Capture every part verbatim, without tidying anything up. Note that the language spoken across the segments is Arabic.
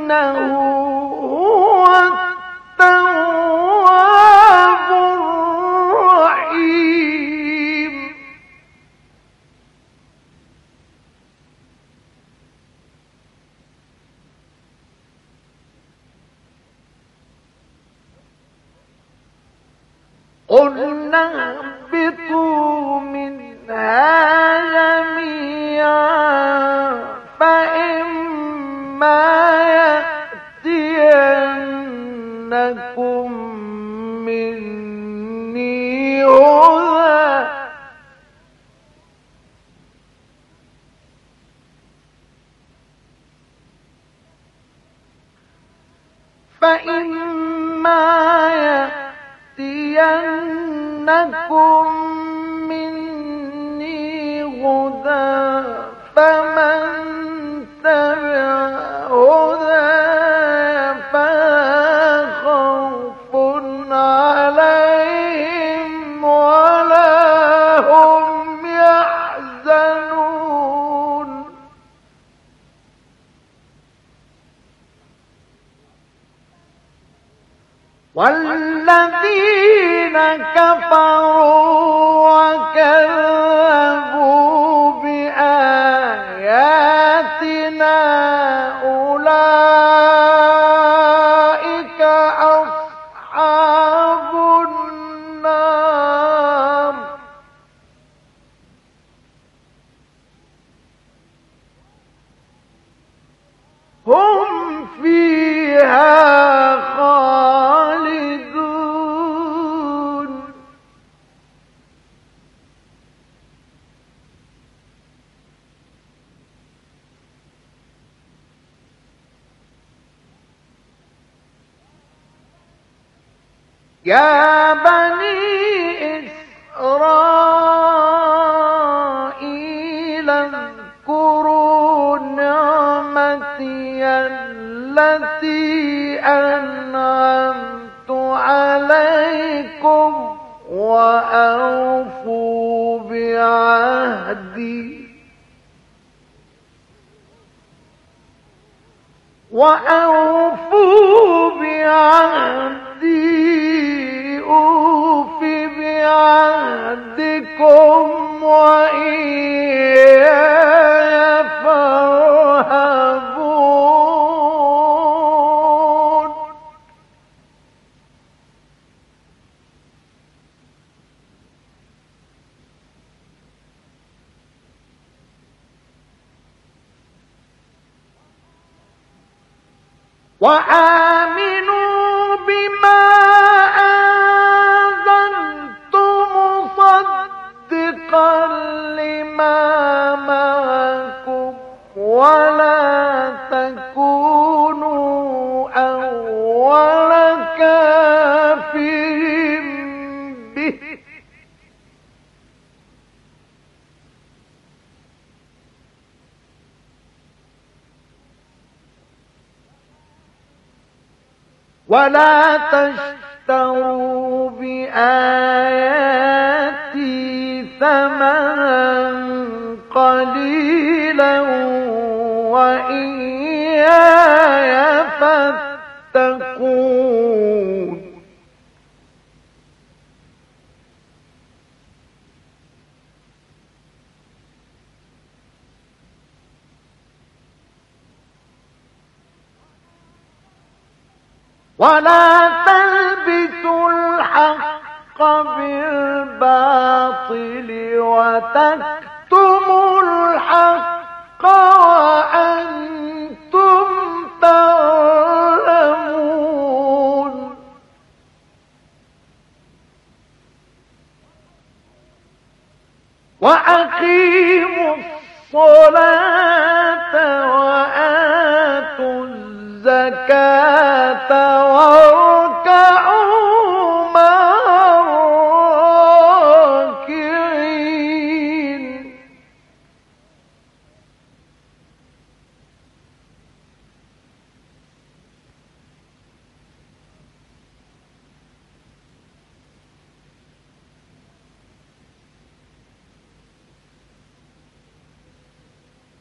هو التواب الرحيم. قلنا اهبطوا منها جميعا فإما يأتينكم مني هدى فإما يأتينكم مني هدى فمن تبع هداي فلا خوف عليهم ولا هم يحزنون. والذين كفروا وكذبوا بآياتنا أولئك أصحاب النار هم فيها خالدون. يا بني إسرائيل اذكروا نعمتي التي أنعمت عليكم وأوفوا بعهدي وأوفوا بعهدي أوف بعهدكم وإياي فارهبون. وآمنوا بما أنزلت مصدقا لما معكم ولا تكونوا أول كافر به ولا تشتروا بآياتي ثمنا قليلا وإياي فاتقون. ولا تلبسوا الحق بالباطل وتكتموا الحق وأنتم تعلمون. وأقيموا الصلاة وآتوا الزكاة واركعوا مع الراكعين.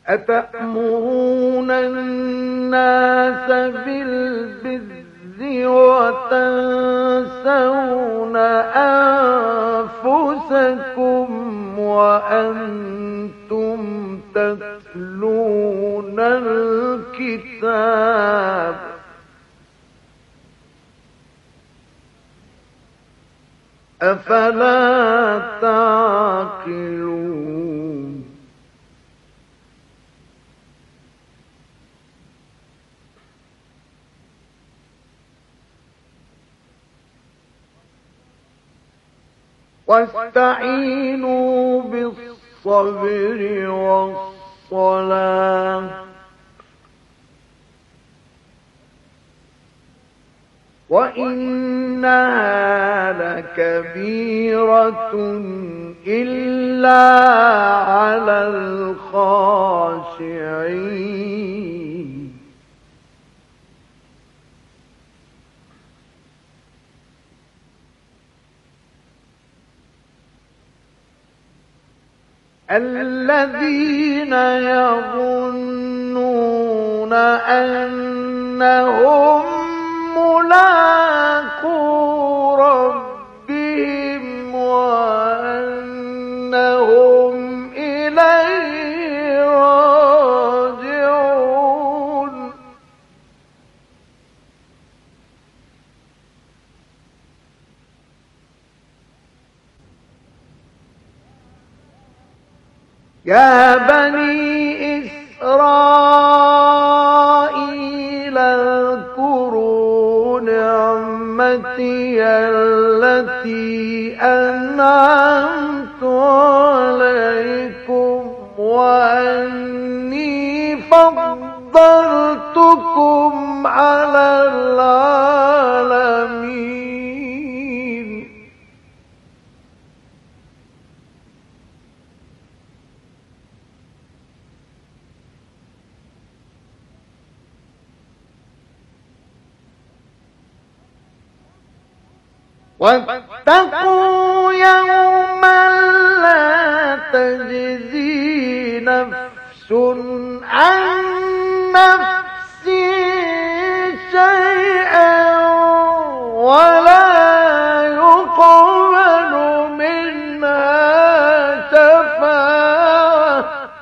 أتأمرون الناس بالبر وتنسون أنفسكم وأنتم تتلون الكتاب أفلا تعقلون واستعينوا بالصبر والصلاة وإنها لكبيرة إلا على الخاشعين الذين يظنون أنهم ملاقو ربهم وأنهم إليه راجعون يا بني إسرائيل اذكروا نعمتي التي أنعمت عليكم وأني فضلتكم على العالمين واتقوا يوما لا تجزي نفس عن نفس شيئا ولا يقبل منها شفاعة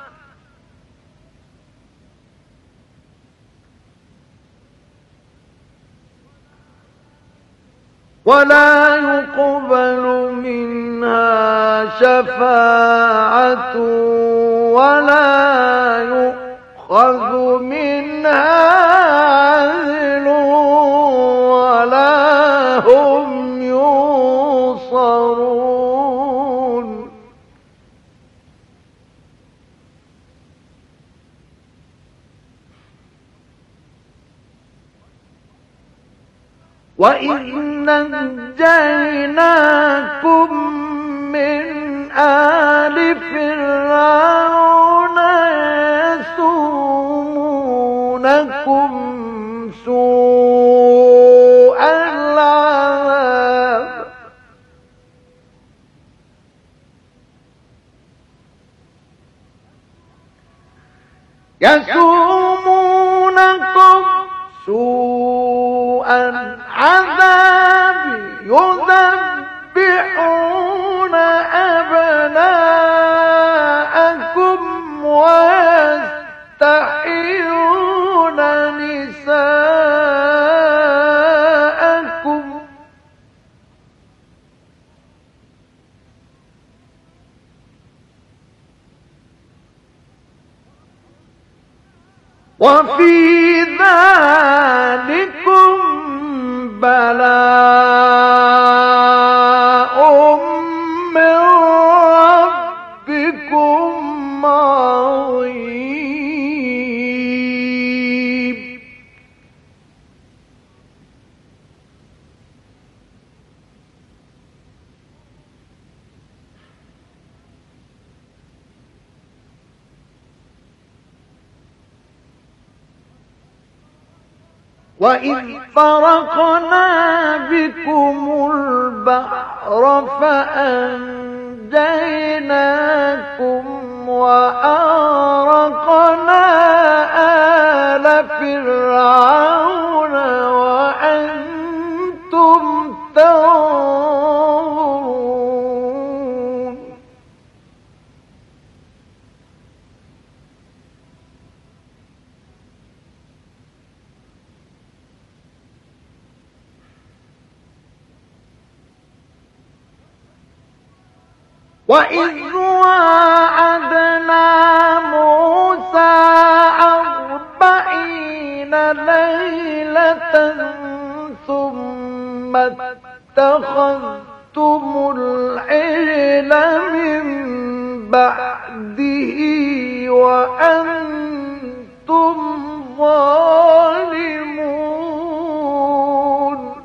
ولا يقبل منها شفاعة ولا يؤخذ منها عدل ولا هم ينصرون وإذ نجيناكم من آل فرعون يسومونكم سوء العذاب يسومونكم سوء العذاب يذبحون أبناءكم ويستحيون نساءكم وفي ذلكم بلاء من ربكم عظيم وإذ فرقنا بكم البحر فأنجيناكم وأغرقنا فرعون وأنتم تنظرون وإذ وعدنا موسى أربعين ليلة ثم اتخذتم العجل من بعده وأنتم ظالمون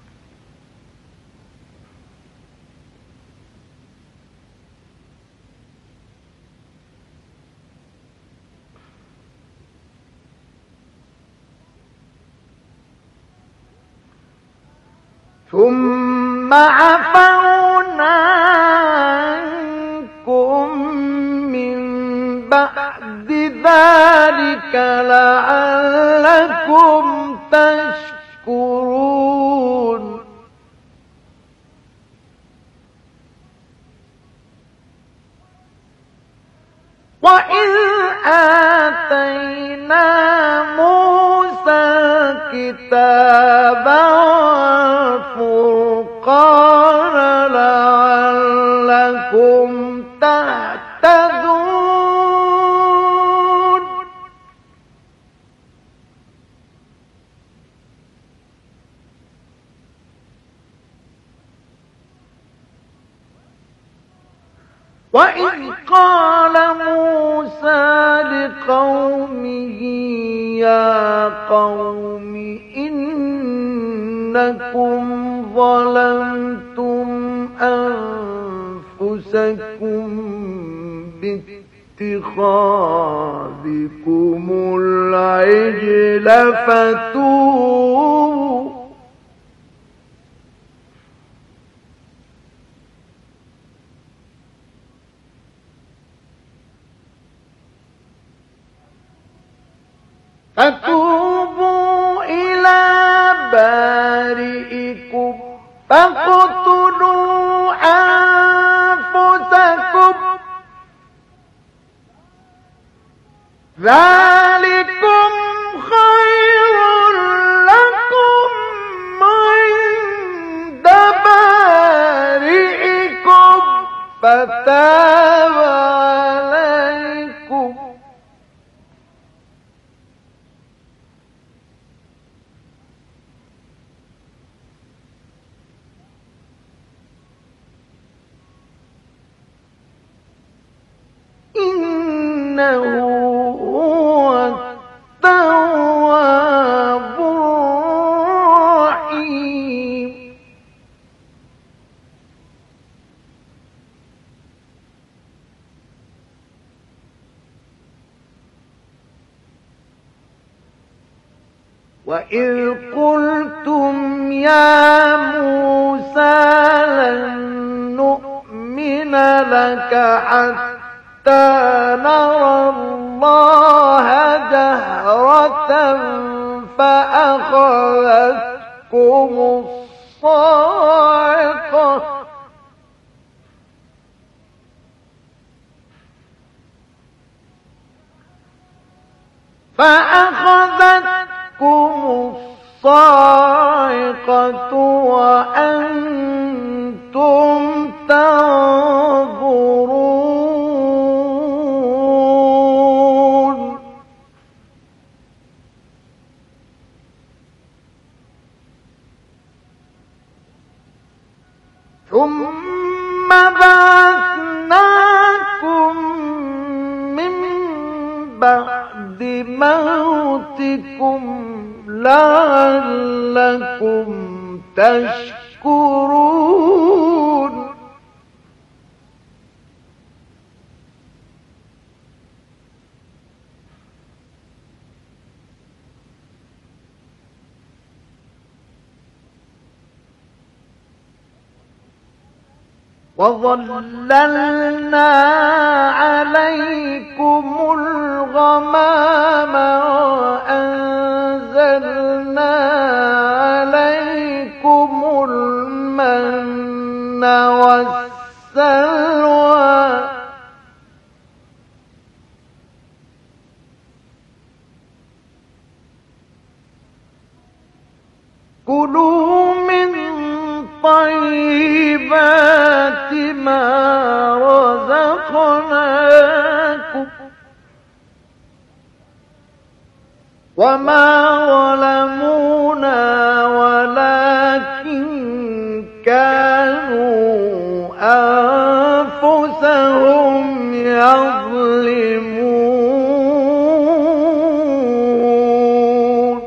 ثم عفونا عنكم من بعد ذلك لعلكم تشكرون وإذ آتينا موسى الكتاب والفرقان لعلكم تهتدون وإذ قال موسى لقومه يا قوم إنكم ظلمتم أنفسكم باتخاذكم العجل فتوبوا فتوبوا إلى بارئكم فاقتلوا أنفسكم ذلكم خير لكم عند بارئكم فتاب عليكم إنه هو التواب الرحيم وإذ قلتم يا موسى لن نؤمن لك حتى نرى الله جهرة فأخذتكم الصاعقة فأخذتكم الصاعقة وأنتم تنظرون ثم بعثناكم من بعد موتكم لعلكم تشكرون وظللنا عليكم الغمام وأنزلنا بما رزقناكم وما ظلمونا ولكن كانوا أنفسهم يظلمون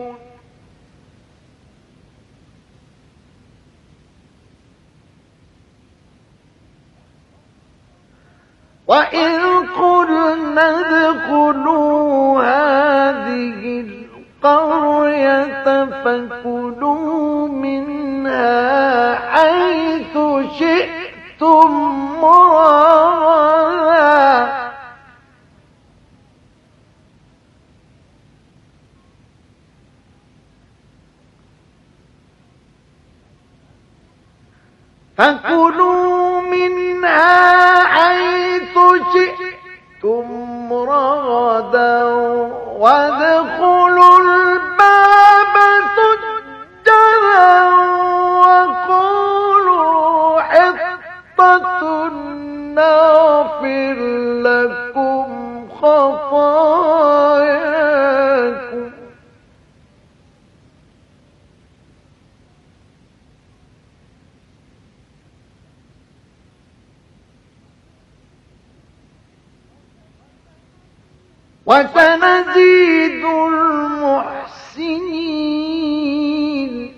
وإذ قلنا ادخلوا هذه القرية فكلوا منها حيث شئتم رغدا فكلوا منها حيث شئتم رغدا وادخلوا الباب سجدا وقولوا حطة نغفر لكم خطاياكم وسنزيد المحسنين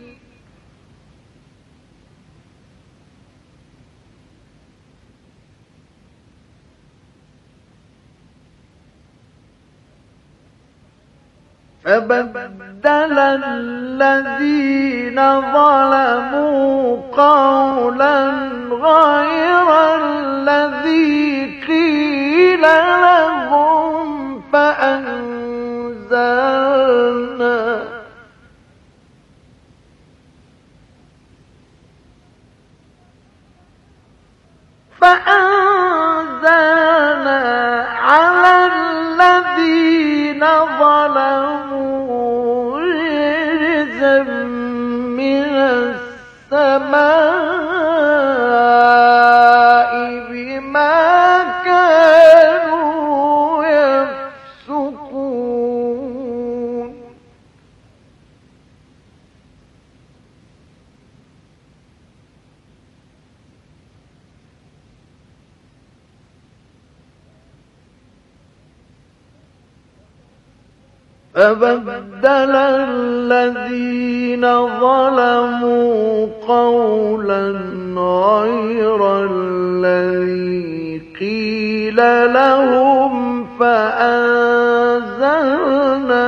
فبدل الذين ظلموا قولا غير الذي قيل لهم فأنزلنا فأنزلنا على الذين ظلموا رجزا من السماء بما كانوا يفسقون فبدل الذين ظلموا قولا غير الذي قيل لهم فأنزلنا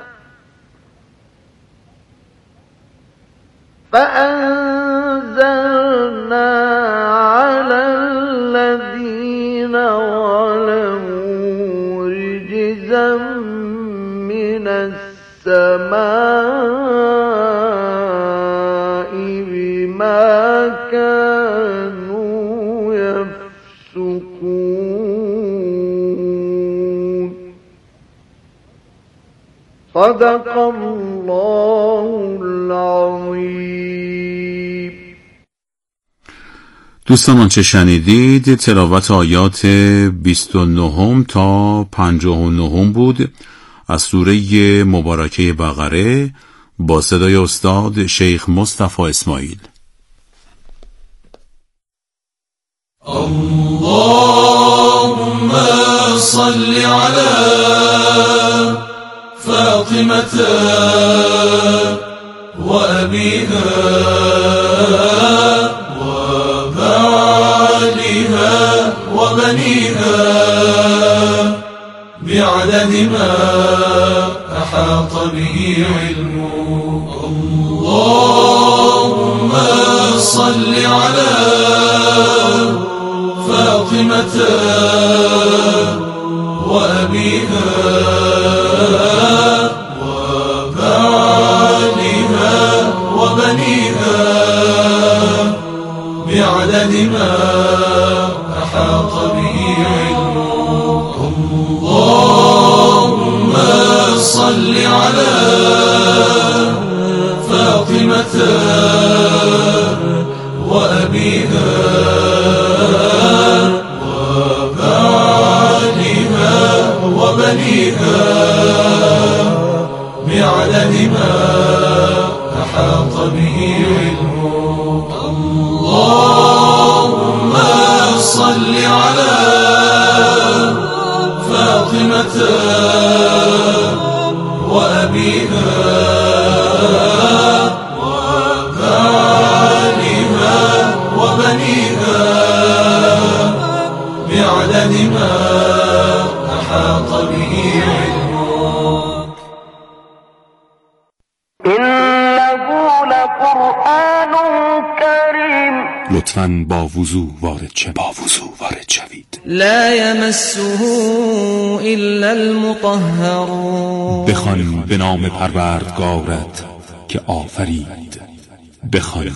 فأنزلنا على الذين ظلموا رجزا من السماء بما كانوا يفسقون صدق الله العظیم. دوستان آنچه شنیدید تلاوت آیات بیست و نه تا پنجاه و نه بود از سوره مبارکه بقره با صدای استاد شیخ مصطفی اسماعیل. اللهم صل على فاطمة وأبيها وبعلها وبنيها بعدد ما أحاط به علمه. اللهم صل على فاطمة وأبيها وبعلها وبنيها بعدد ما أحاط به علمه. اللهم صل على فاطمة وأبيها وبنيها بعدد ما أحاط به علمه. اللهم صل على فاطمة وأبيها وآلها وبنيها بعدد ما أحاط به علمه. إنه لقرآن كريم. لطفاً با وضوح وارد شوید. با وضوح وارد شوید. لا يمسه إلا المطهرون. بخوان به نام پروردگارت که آفرید. بخوان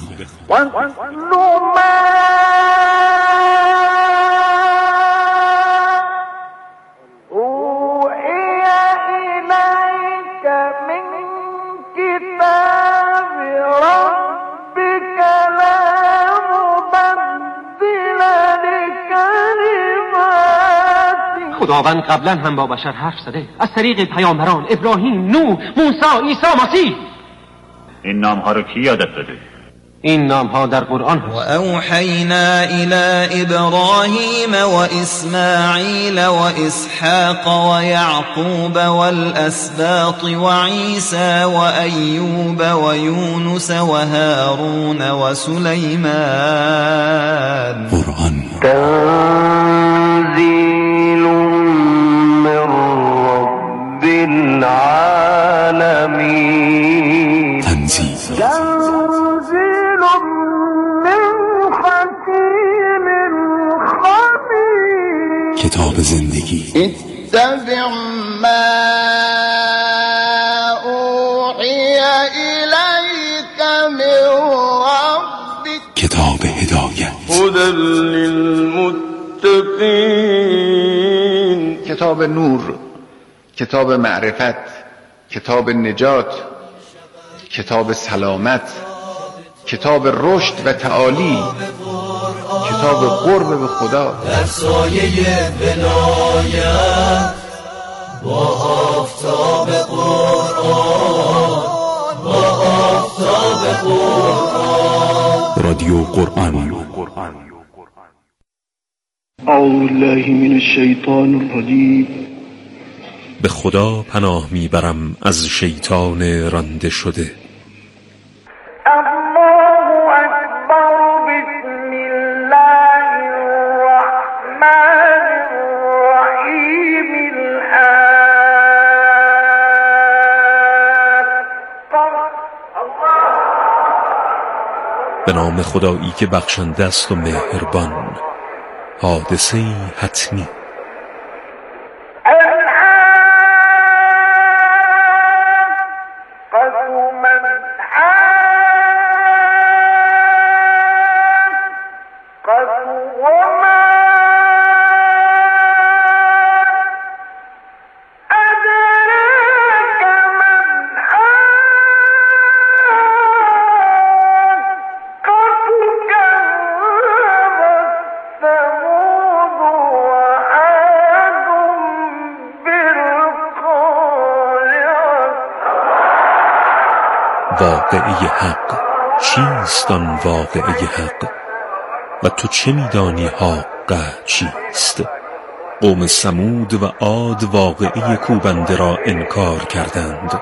خداوند قبلا هم با بشر حرف زده از طریق پیامبران ابراهیم، نوح، موسی، عیسی مسیح. این نام ها رو کی یادت داده؟ این نام ها در قرآن هست. و اوحینا الی ابراهیم و اسماعیل و اسحاق و یعقوب والاسباط و عیسی و ایوب و یونس و هارون و سلیمان. قرآن تنزیل من رب العالمین. تنزیل تنزیل من حکیم خبیر. کتاب زندگی. اتبع ما اوحی الیک من ربک. کتاب هدایت. هدی للمتقین. کتاب نور، کتاب معرفت، کتاب نجات، کتاب سلامت، کتاب رشد و تعالی، کتاب قرب به خدا. در سایه ولایت با آفتاب قرآن، با آفتاب قرآن. رادیو قرآن. اعوذ بالله من الشیطان الرجیم. به خدا پناه میبرم از شیطان رانده شده. الله اکبر. بسم الله الرحمن الرحیم. به نام خدایی که بخشنده است و مهربان. حادثه حتمی. واقعه حق چیست؟ آن واقعه حق و تو چه میدانی حق چیست؟ قوم ثمود و عاد واقعه کوبنده را انکار کردند.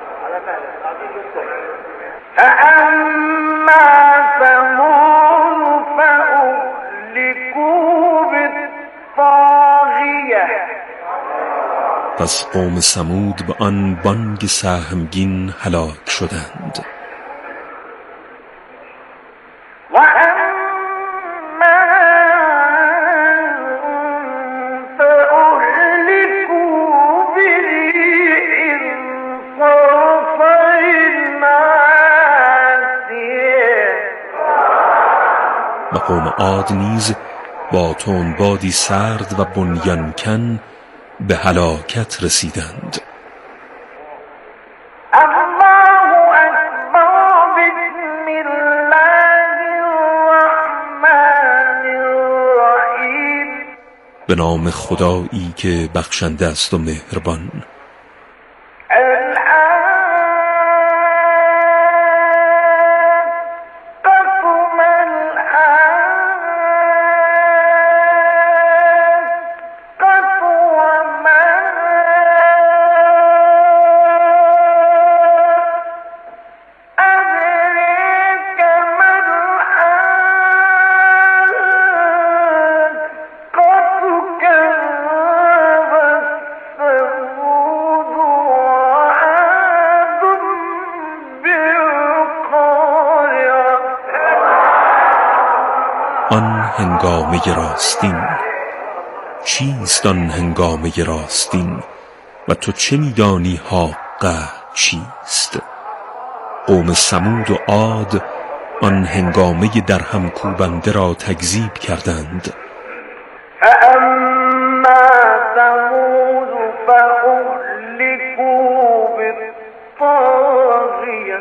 پس قوم ثمود به آن بانگ سهمگین هلاک شدند. و قوم عاد نیز با تندبادی سرد و بنیانکن به هلاکت رسیدند. به نام خدایی که بخشنده است و مهربان. آن هنگامه راستین، چیست آن هنگامه راستین و تو چه میدانی حق چیست؟ قوم ثمود و عاد آن هنگامه در هم کوبنده را تکذیب کردند. فأما ثمود فأهلكوا بالطاغیة،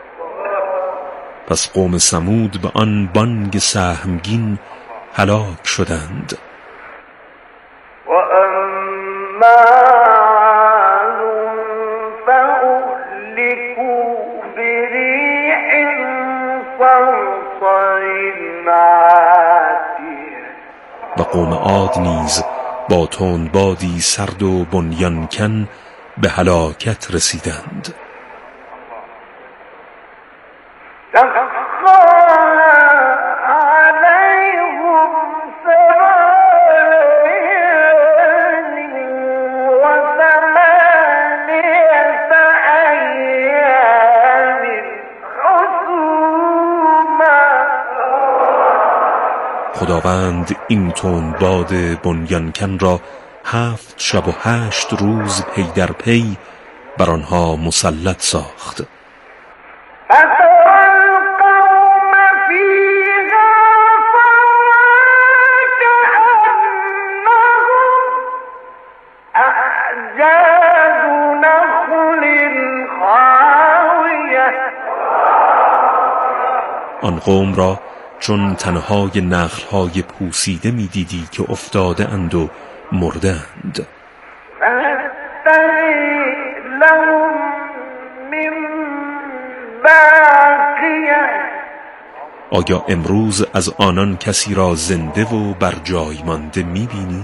پس قوم ثمود به آن بانگ سهمگین هلاک شدند. و اما عاد فأهلكوا بریح صرصر عاتیه، و قوم عاد نیز با تندبادی سرد و بنیانکن به هلاکت رسیدند. خداوند این تندباد بنیانکن را هفت شب و هشت روز پی در پی بر آنها مسلط ساخت. آن قوم را چون تنهای نخلهای پوسیده می دیدی که افتاده اند و مرده اند. آیا امروز از آنان کسی را زنده و بر جای مانده می بینی؟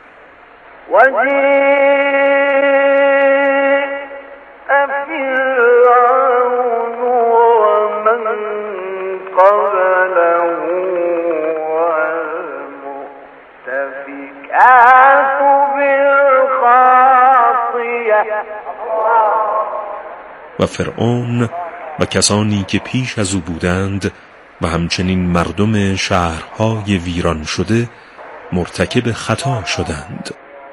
و فرعون و کسانی که پیش از او بودند و همچنین مردم شهرهای ویران شده مرتکب خطا شدند.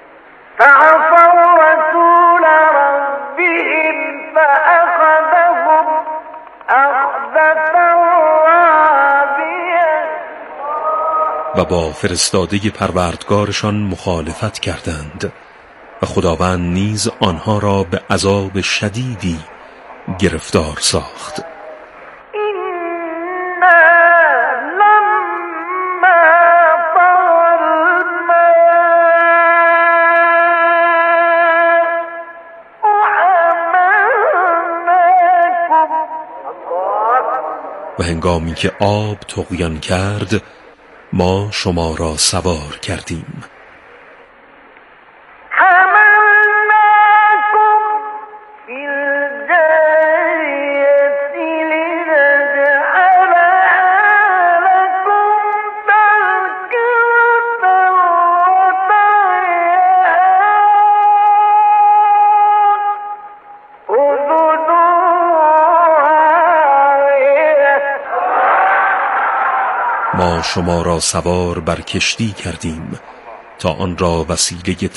و با فرستاده پروردگارشان مخالفت کردند و خداوند نیز آنها را به عذاب شدیدی گرفتار ساخت. و هنگامی که آب طغیان کرد ما شما را سوار کردیم. ما شما را سوار بر کشتی کردیم تا آن را وسیله